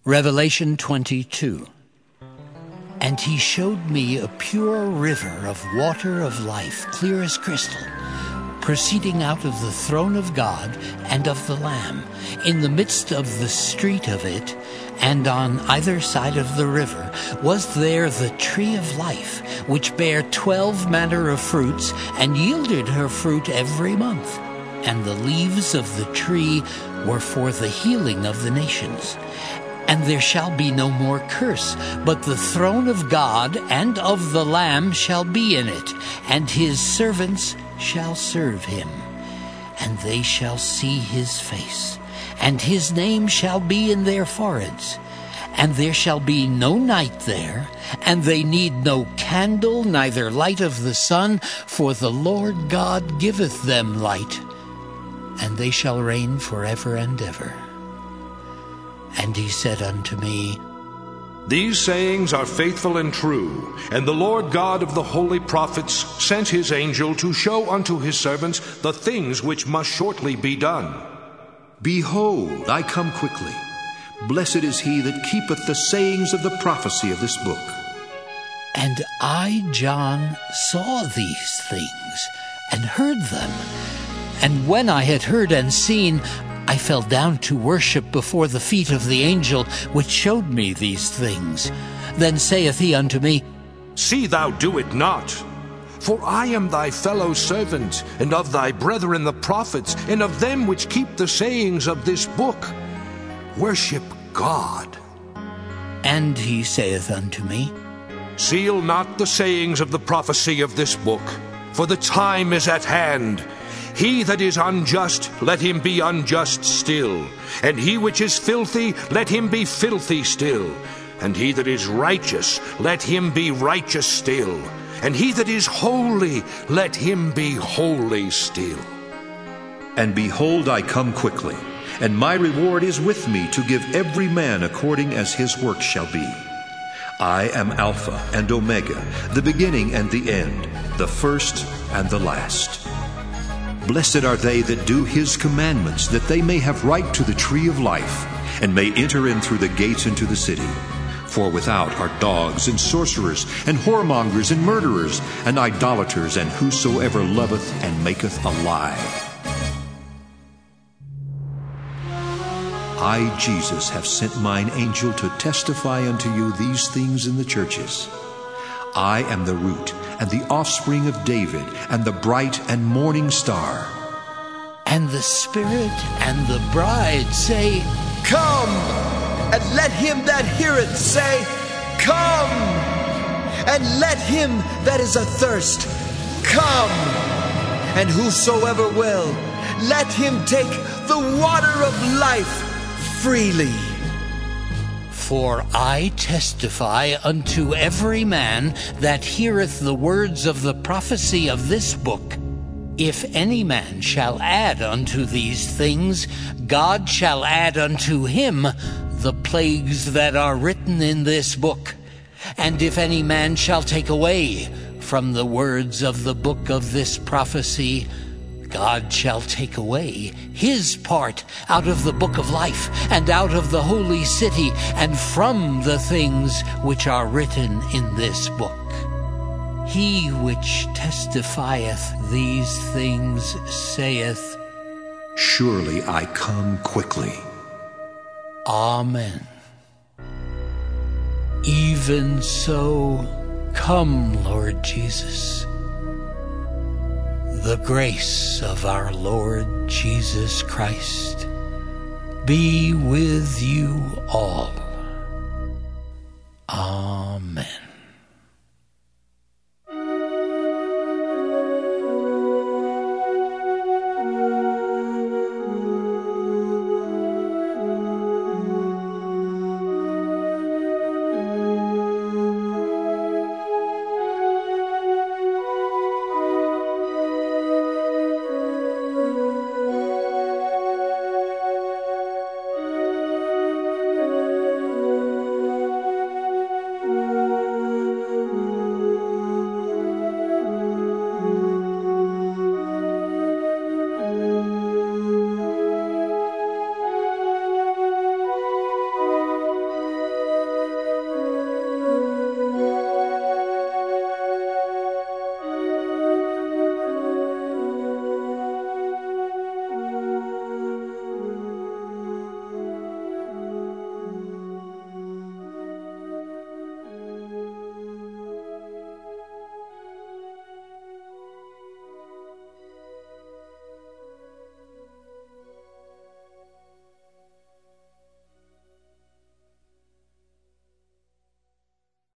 Revelation 22. And he showed me a pure river of water of life, clear as crystal, proceeding out of the throne of God and of the Lamb, in the midst of the street of it, and on either side of the river was there the tree of life, which bare 12 manner of fruits, and yielded her fruit every month. And the leaves of the tree were for the healing of the nations. And there shall be no more curse, but the throne of God and of the Lamb shall be in it, and his servants shall serve him. And they shall see his face, and his name shall be in their foreheads. And there shall be no night there, and they need no candle, neither light of the sun, for the Lord God giveth them light, and they shall reign forever and ever. And he said unto me, These sayings are faithful and true, and the Lord God of the holy prophets sent his angel to show unto his servants the things which must shortly be done. Behold, I come quickly. Blessed is he that keepeth the sayings of the prophecy of this book. And I, John, saw these things, and heard them. And when I had heard and seen, I fell down to worship before the feet of the angel which showed me these things. Then saith he unto me, See thou do it not. For I am thy fellow servant, and of thy brethren the prophets, and of them which keep the sayings of this book. Worship God. And he saith unto me, Seal not the sayings of the prophecy of this book, for the time is at hand. He that is unjust, let him be unjust still. And he which is filthy, let him be filthy still. And he that is righteous, let him be righteous still. And he that is holy, let him be holy still. And behold, I come quickly, and my reward is with me to give every man according as his work shall be. I am Alpha and Omega, the beginning and the end, the first and the last. Blessed are they that do his commandments, that they may have right to the tree of life, and may enter in through the gates into the city. For without are dogs and sorcerers, and whoremongers, and murderers, and idolaters, and whosoever loveth and maketh a lie. I, Jesus, have sent mine angel to testify unto you these things in the churches. I am the root and the offspring of David, and the bright and morning star. And the Spirit and the bride say, Come! And let him that heareth say, Come! And let him that is athirst come! And whosoever will, let him take the water of life freely. For I testify unto every man that heareth the words of the prophecy of this book, if any man shall add unto these things, God shall add unto him the plagues that are written in this book. And if any man shall take away from the words of the book of this prophecy, God shall take away his part out of the book of life, and out of the holy city, and from the things which are written in this book. He which testifieth these things saith, Surely I come quickly. Amen. Even so, come, Lord Jesus. The grace of our Lord Jesus Christ be with you all.